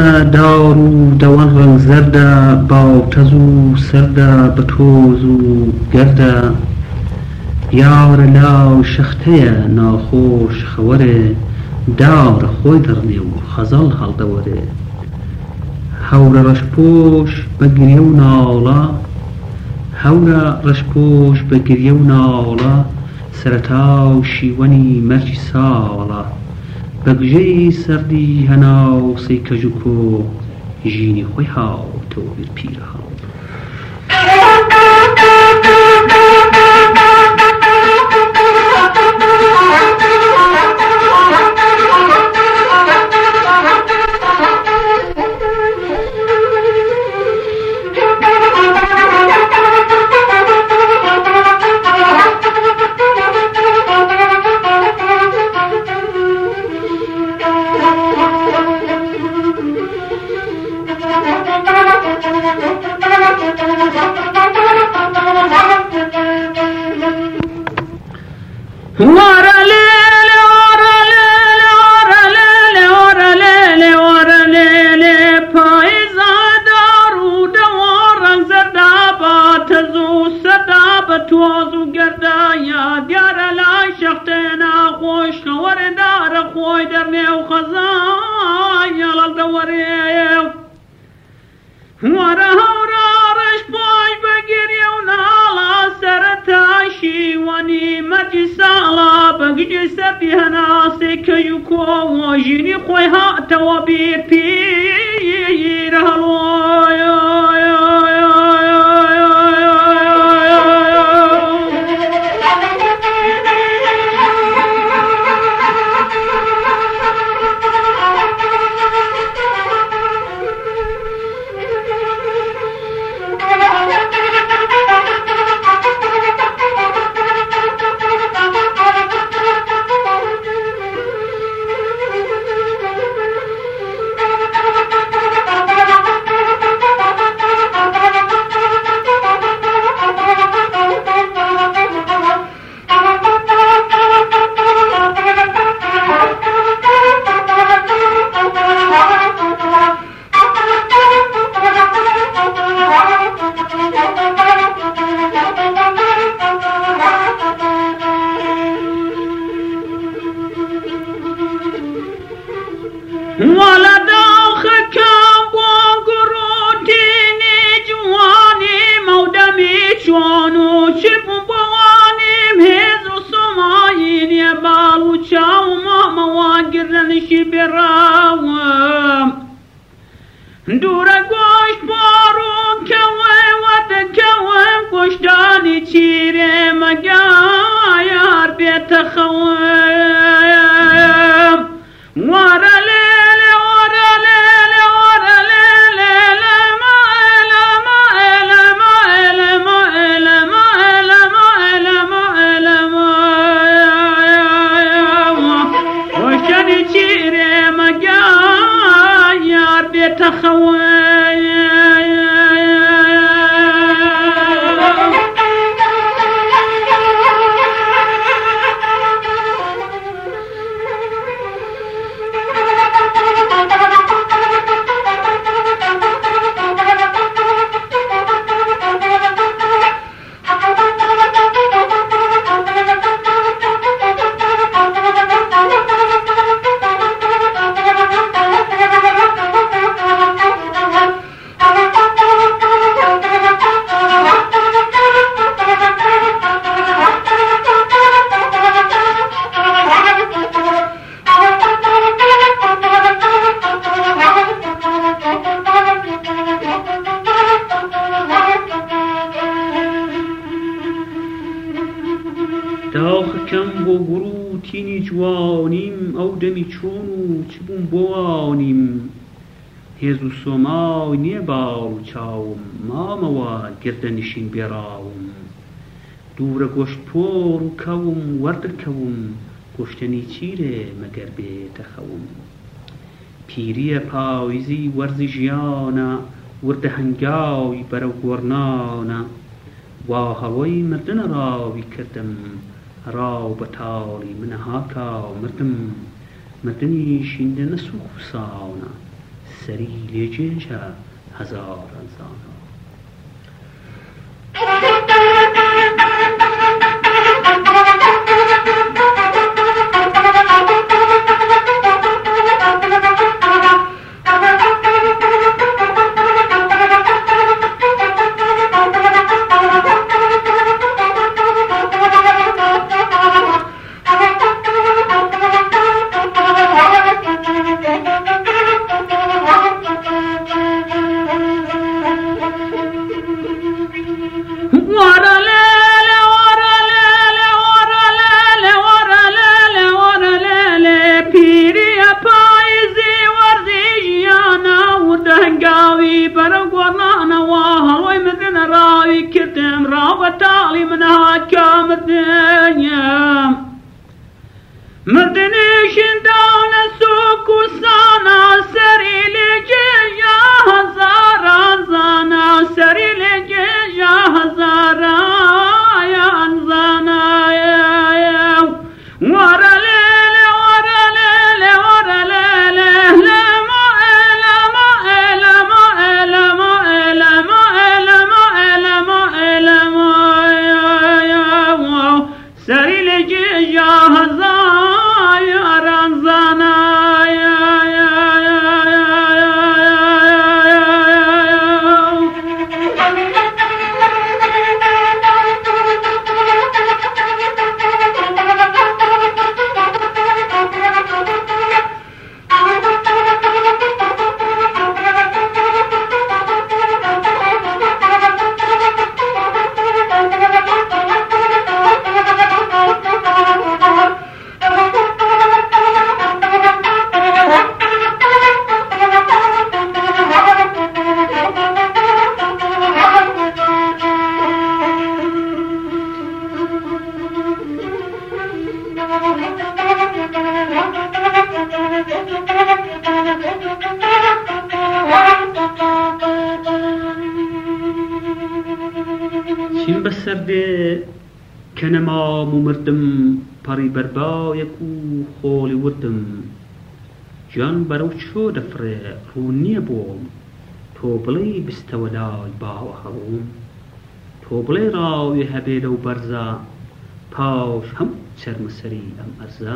دارو دوان رنگ زرده با تزو سرده به توزو گرده یار لا شخته ناخوش خوره دار خوی درنی و خزال حال دوره هور رشپوش بگریه و نالا هور رشپوش بگریه و نالا سرتاو شیوانی مرچی سالا بگجی سردی هناو سی کجوکو جینی خوی هاو تو بیر پیر هاو داخکم بۆ گوڕ و تینی جوانیم ئەو دەمی چۆن و چ بووم بۆوانیم هێز و سۆمای نییە باڵ و چاوم مامەوە گردەنشین بێڕاوم دوورە گۆشتپۆڕ و کەوم وەردەکەوم گۆشتنی چیرێ مەگەر بێتە خەوم پیریە پاییزی وەرزی ژیانە وردە هەنگاوی بەرەو گۆڕنانە وا هەوەی مردنە ڕاوی کردم ڕاو بە تاڵی منە هاکاو مردم مردنی شیندە نەسووک و ساونە سەری لێجێژە هەزاران زانا چین بەسەر دێ کە نەمام و مردم پەڕی بەربایەک و خۆڵی وردم گیان بەرەو چۆ دەفرێ ڕوو نییە بۆم تۆ بڵێ بستەوە لای باوە هەڕووم تۆ بڵێ ڕاوی هەبێ لەو بەرزە پاش هەموو چەرمەسەری ئەم ئەرزە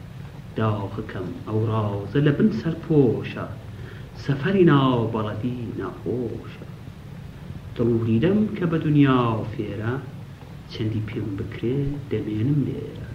داخەکەم ئەو ڕازە لە بن سەرپۆشە سەفەری ناو بەڵەدی ناخۆشە دڵوریدەم کە بە دنیا و فێرە چەندی پێم بکرێ دەمێنم لێرە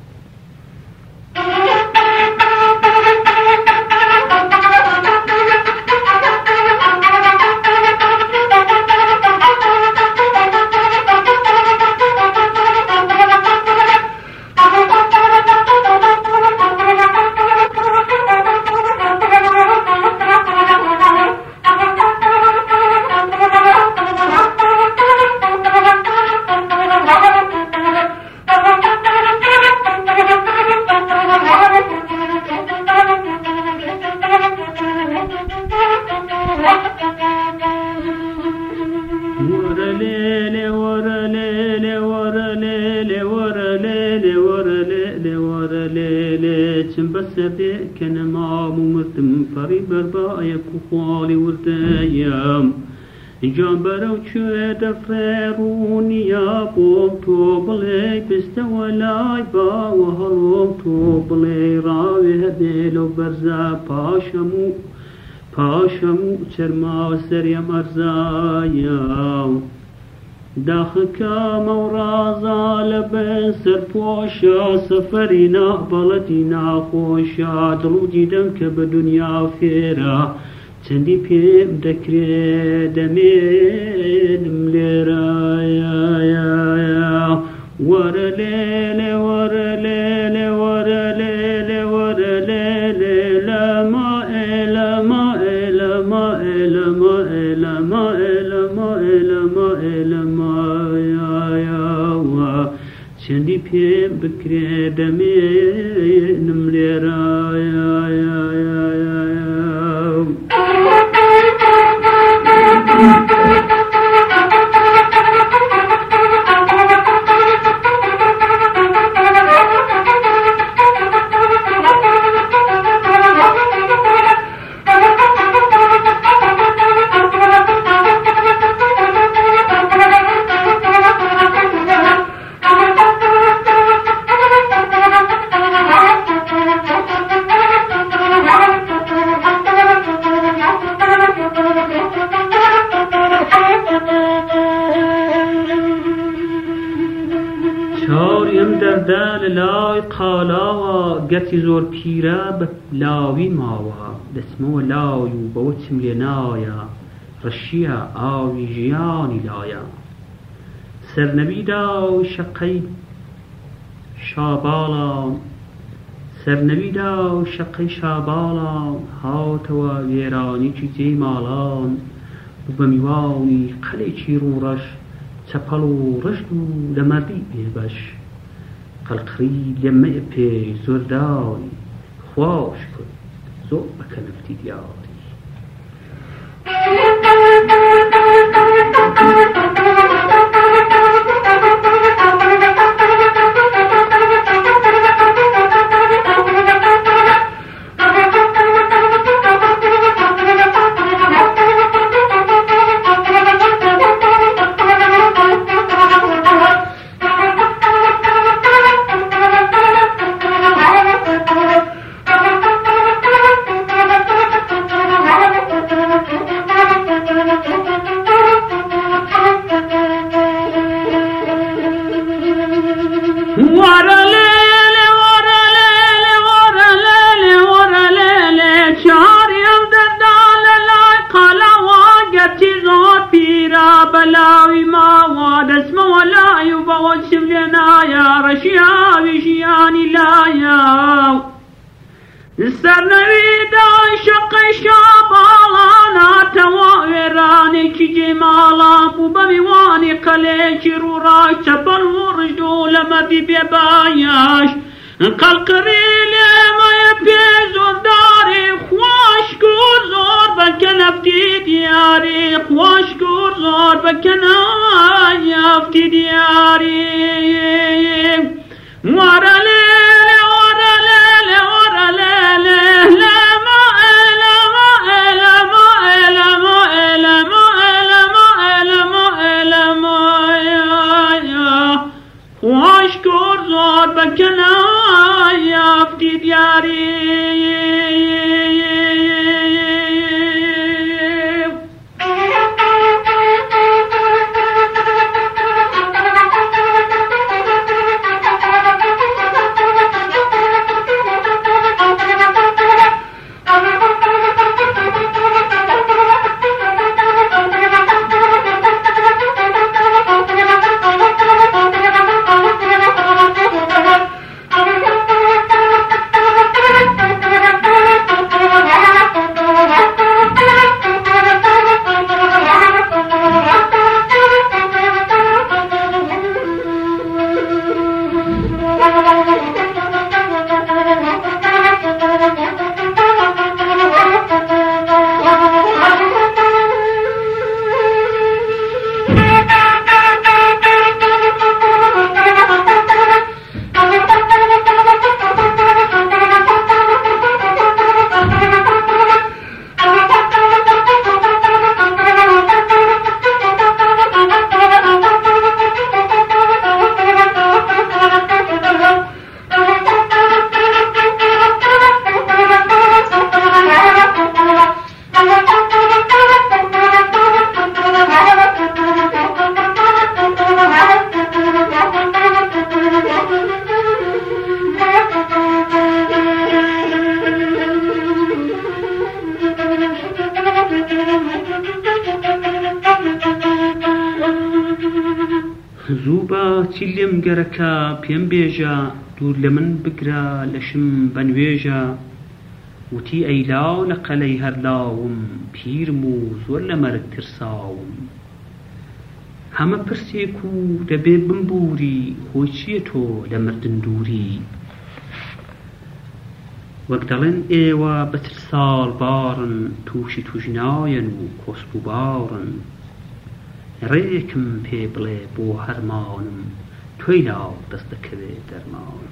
کە نەمام و مردم پەڕی بەربایەک و خۆڵی وردەیەم ئینجام بەرەو کوێ دەفرێ ڕوو نییە بۆم تۆ بڵێ بستەوە لای باوە هەڵۆم تۆ بڵێ ڕاوێ هەبێ لەو بەرزە پاشەم و چەرماوە سەرێم ئەرزایە داخەکەمە و ڕازە لە بن سەرپۆشە سەفەری نابەڵەتی ناخۆشە دڵ و دیدەم کە بە دنیا فێرە چەندی پێم دەکرێ دەمێنم لێرە وەرە لێ وەرە لێ وەرە لێ وەرە لێ لەما ئێلەما ئێلەما ئێلەما ئێلەما ئێلەما ئێلەما ئێلەما چەندی پێم بکرێ دەمێنم لێرە چاریم درده لای قالاوا گتی زور پیرب لاوی ماوا دسمو لایو بوتم لنایا رشیا آوی جیانی لایا سرنویدا شقی شابالان سرنویدا شقی شابالان هاتوا ویرانی چیزی مالان ببمیوانی قلی چیرون رش چپلو رشدو لمردی بیبش قلقری لمه پی زردای خواش کن زور بکنفتی دیاری بلاوي ما واد اسمه ولا يبغى لنا يا رشيا بشياني لا يا السرنويدا شق شابالانا توائراني كجمالا بوبميواني قليش روراش تبل ورجو لما بيباياش قلقري لما يبيزو داري خواش كور زور بكنفتي دياري خواش كور زور بكنفتي دياري ورا ليلي ورا ليلي ورا ليلي لا ما إلا ما إلا ما إلا ما إلا ما إلا ما إلا ما إلا ما يا خواش كور زور بكنفتي دياري زوبا تيلم گركا بيم بيجا دور لمن بقرا لشم بنويجا وتي ايلاو لقلي هرلاوم بيرموز ولا مرك ترساوم هما برسيكو دبي بمبوري خوشيتو لمردن دوري وقدلن ايوا بترسال بارن توشي توجناين وكوسبو بارن ريكم بيبلي بو هرمانم تويلاو دستكبي درمان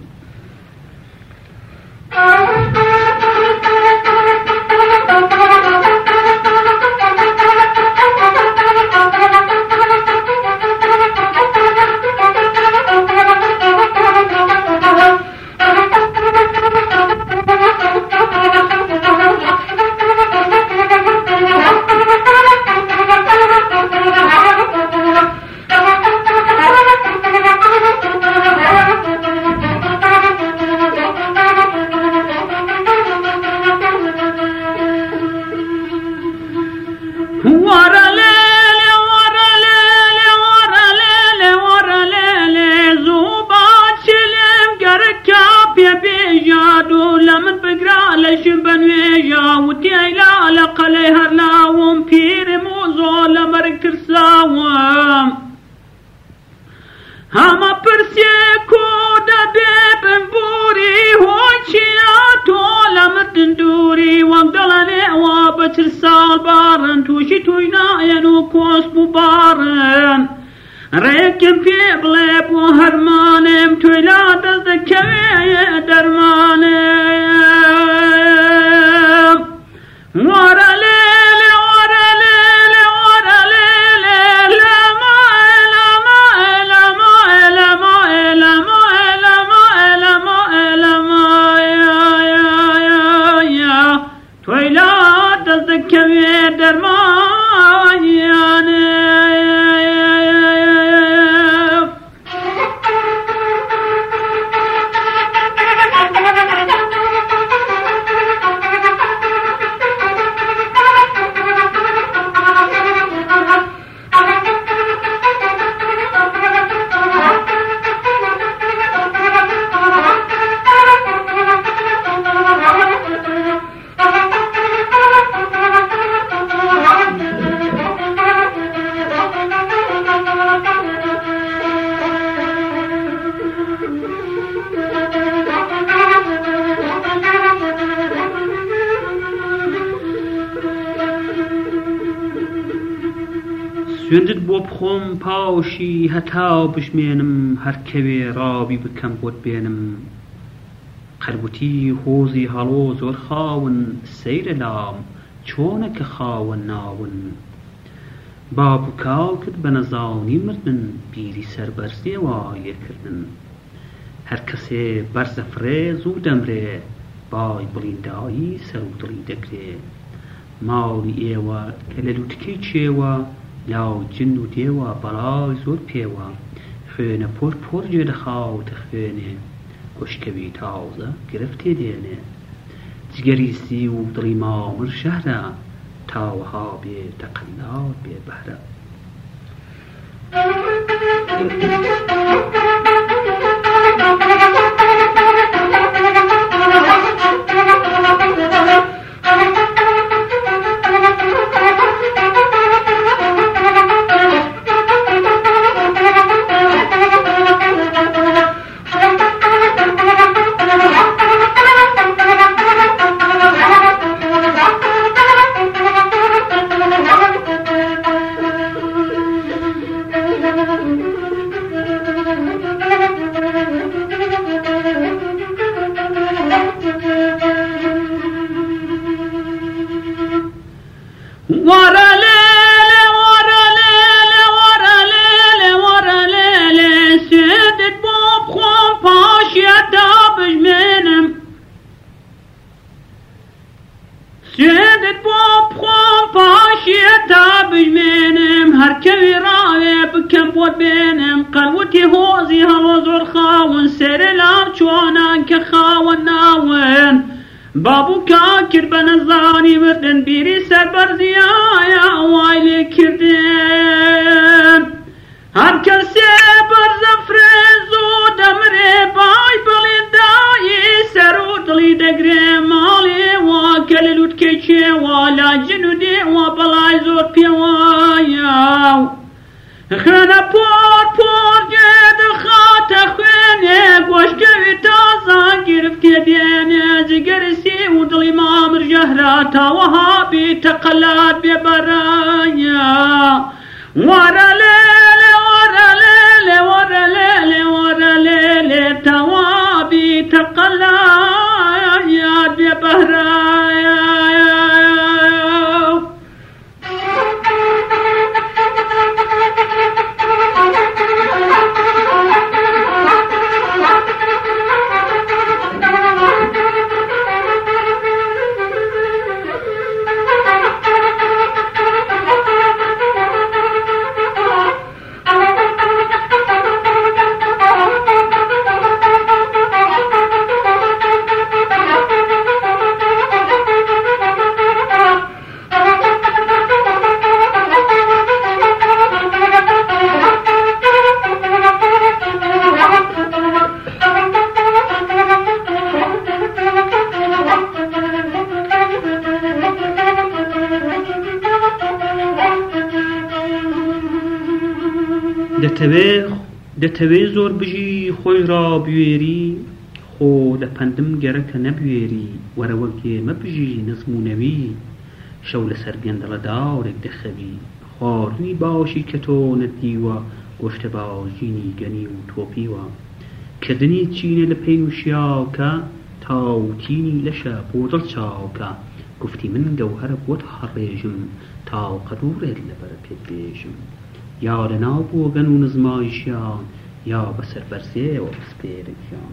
هەمە پرسێک و دەبێ بمبوری هۆچیا تۆ لە مردن دووری وەک دەڵەنێوە بەچل ساڵ بارن تووشی توی نایەن و کۆسب و بارن ڕێکم پێ بڵێ بۆ هەرمانم توی لا دەست دەکەوێ دەرمانم وەرە لێلێ وەرە لێلێ وەرە لێلێ لەما لەما لەما لەما لەما لەما لەما لەما توی لا دەست دەکەوێ دەرمانیانێ سوێندت بۆ بخۆم پاشی هەتا بژمێنم هەرکەوێ ڕاوی بکەم بۆت بێنم قەربوتی هۆزی هەڵۆ زۆر خاون سەیرە لام چۆنەکە خاوە ناون باب و کاوکت بە نەزانی مردن بیری سەر بەرزێوە لێکردن هەر کەسێ بەرزە فرێز و دەمرێ بای بڵیندایی سەر و دڵی دەگرێ ماڵی ئێوە کە لە لووتکەی چێوە لاو جن و دێوە بەڵای زۆر پێوە خوێنە پۆر پۆر گوێ دەخاوتە خوێنێ گۆشکەوی تازە گرفتێ دێنێ جگەریسی و دڵی مامر شەهرە تاوەها بێ تەقەلات بێ بەهرە سوێندت بۆ بخۆم پاشێتا بژمێنم هەرکەوی ڕاوێ بکەم بۆت بێنم قەڵوتی هۆزی هەڵۆ زۆر خاون سێرە لام چۆنان کە خاوە ناون بابوو کاکرد بە نەزانی مردن بیری سەر بەرزیایە وای لێ کردن هەر کەسێ بەرزە فرێز و دەمرێ بای بڵیندایی سەر و دڵی دەگرێ ماڵێ وا کە لە لووتکەی چێوە لا جن و دێوە بەڵای زۆر پێوایە خوێنە پۆر پۆر گوێ دەخاتە خوێنێ گۆشکەوی تازە گرفتێ دێنێ جگەرسی و دڵی مامر ژەهرە تاوەها بێ تەقەلات بێ بەرایە وەرە لێلێ وەرە لێلێ وەرە لێلێ وەرە لێلێ تەوابی تەقەلات بێ بەرایە دەتەوێ دەتەوێ زۆر بژی خۆی ڕابوێری خۆ لە پەندم گەرەکە نەبوێری وەرەوە گێمە بژی نزمونەوی شەو لەسەر گەندەڵە داورێک دەخەوی خواردنی باشی کە تۆ نەدیوە گۆشتە باژینی گەنی و تۆپیوە کردنی چینە لە پێی وشیاوکە تاوتینی لەشە بۆ دڵ چاوکە گفتی من گەوهرە بۆت هەڕێژم تاوقە دوورێت لەبەرە پێت بێژم یا لەناو بۆگەن و نزمایشیان یا بەسەر بەرزێەوە بسپێرەکیان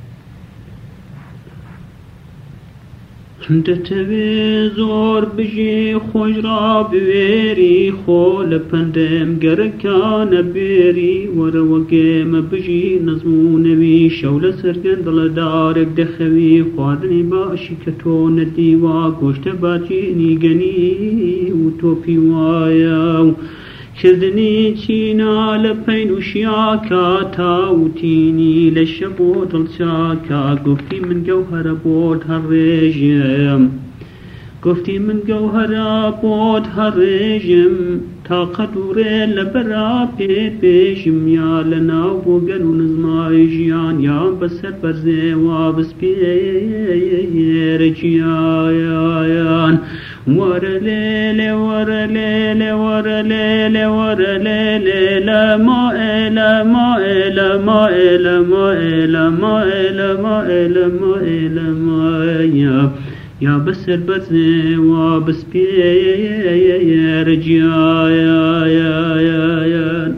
دەتەوێ زۆر بژی خۆش ڕابوێری خۆ لە پەندەم گەرەکانە بێری وەرەوە گێمە بژی نەزمونەوی شەو لە سەرگەندڵە دارێک دەخەوی خواردنی باشی کە تۆ نەدیوە گۆشتە باجینی گەنی و تۆپی وایە و کردنی چینا لە پەینوشیاکە تاوتینی لە شە بۆ دڵچاکە گفتی من گەوهرە بۆت هەڕێژم گفتی من گەوهرە بۆت هەڕێژم تاقە دوورێ لە بەرا پێت بێژم یا لەناو بۆگەن و نزمای ژیان یان بەسەر بەرزێوە بسپێرە گیایان وەرە لێلێ وەرە لێلێ وەرە لێلێ وەرە لێلێ لەمائێ لەمائێ لەمائێ لەمائێ لەمائێ لەمائێ لەمائێ لەمائێ یا بەسەر بەرزێوە بسپێرە گیایان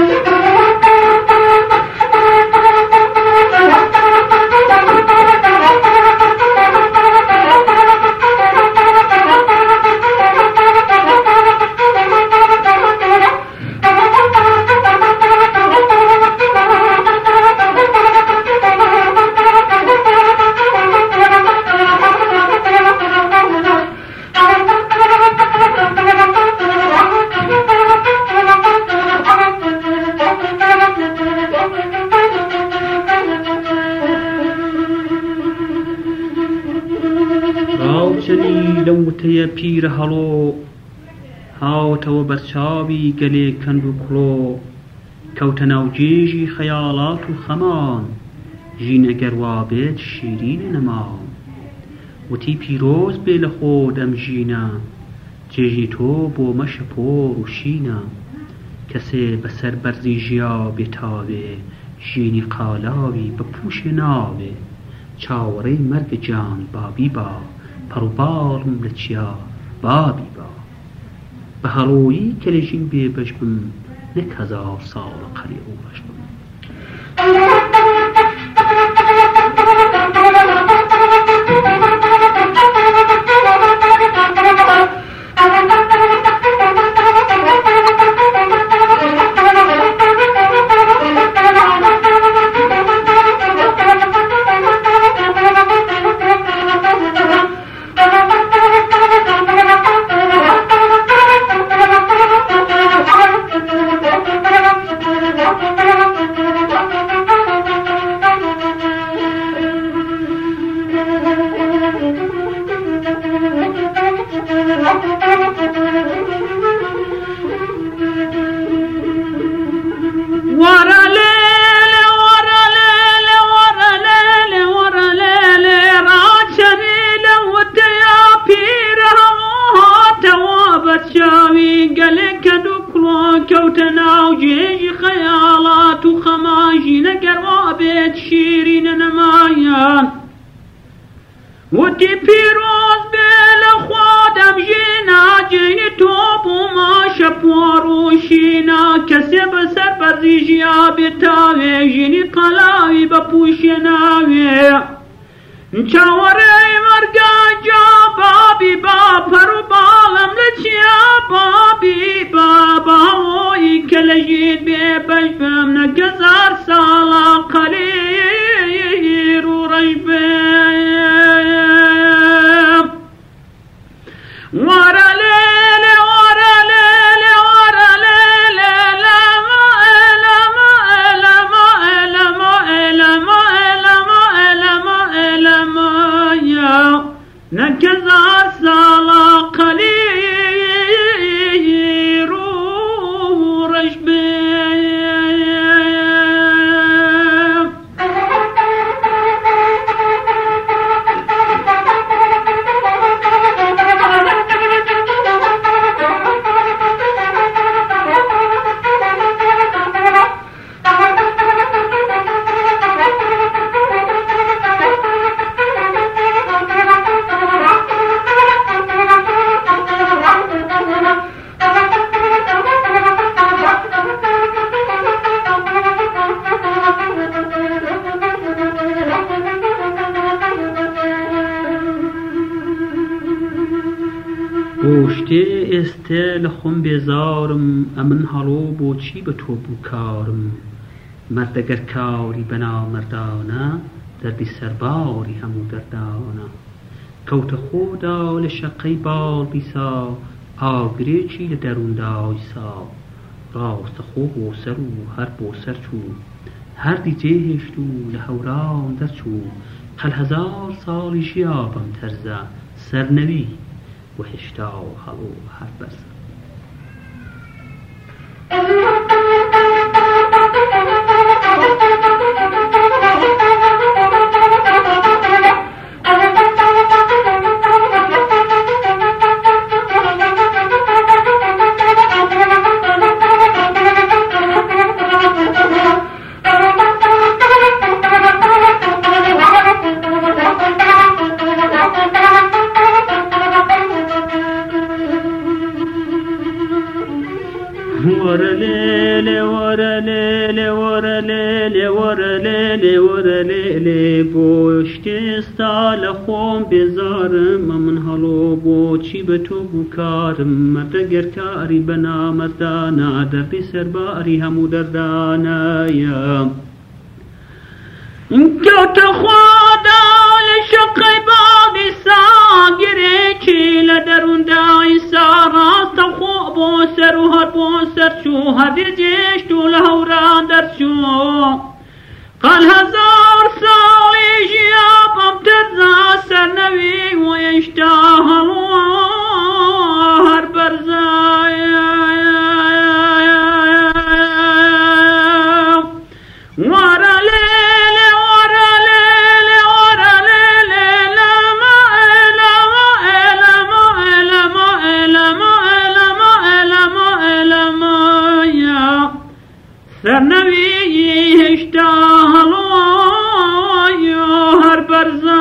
لەوتەیە پیرە هەڵۆ هاوتەوە بەرچاوی گەلێ کەند و کڵۆ کەوتە ناو جێژی خەیاڵات و خەمان ژینە گەروا بێت شیرینە نەماو وتی پیرۆز بێ لە خۆت ئەم ژینە جێژی تۆ بۆ مەشە پۆڕ و شینە کەسێ بەسەر بەرزی ژیا بێتاوێ ژینی قالاوی بە پوشێ ناوێ چاوەڕێی مەرگە جان بابی با پەڕوباڵم لە چیا بابی با بە هەڵۆیی کە لە ژین بێبەش بم نەک هەزار ساڵە قەری ڕۆژ بم وتی پیرۆز بێ لە خۆدەم ژینا جێی تۆ بوومە شەپۆڕ و شینە کەسێ بەسەر بەرزی ژیا بێتاوێ ژینی قەلاوی بە پوشێ ناوێ چاوەڕێی مەرگە جا بابی با پەڕ و باڵم لە چیا بابی با باوۆی کە لە ژین بێ بەش بم نەکە زار ساڵە قەلیر و ڕەش بێ وەرە لێلێ وەرە لێلێ وەرە لێلێ لەمائێ لەمائێ لەمائێ لەمائێ لەمائێ لەمائێ لەمائێ لەمائێ نەکە زار ساڵە قەلیر و ڕەش بێ پشتی ئێستێ لە خۆم بێزارم ئەمن هەڵۆ بۆچی بە تۆ بوو کارم مەردەگەر کاری بە نامەردانە دەردی سەرباری هەموو دەردانە کەوتە خۆدا لە شەقەی باڵ بیسا ئاگرێکی لە دەروندای سا ڕاستە خۆ بۆ سەر و هەر بۆ سەر چوو هەردی جێهێشت و لە هەوران دەرچوو قەل هەزار ساڵی ژیا بەم تەرزە سەرنەوی وهشتا و هەڵۆ هەر بەرزە بۆشتێستا لە خۆم بێزارم ئەمن هەڵۆ بۆچی بە تۆ بوو کارم مەردەگەر کاری بە نامەردانە دەردی سەرباری هەموو دەردانەیە کەوتە خۆدا لە شەقەی باڵی ساگرێکی لە دەروندای سا ڕاستە خۆ بۆ سەر و هەر بۆ سەر چوو هەردی جێشت و لە هەوران دەرچوو قەل هەزار ساڵی ژیا بەم تەرزە سەرنەوی وێشتا هەڵۆ هەر بەرزە وەرە لێلێ وەرە لێلێ وەرە لێلێ لەمە ئێلەمە ئێلەمە ئێلەمە ئێلەمە ئێلەمە ئێلەمە ئێلەمەیە سەرنەوی هێشتا هەڵۆ هەر بەرزە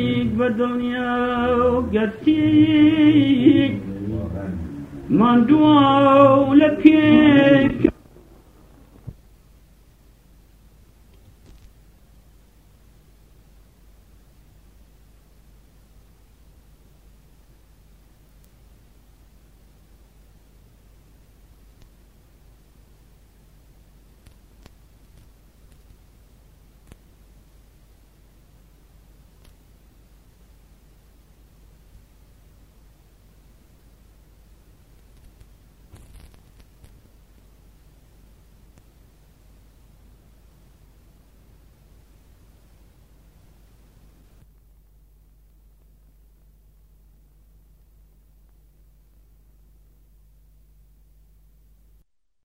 من دو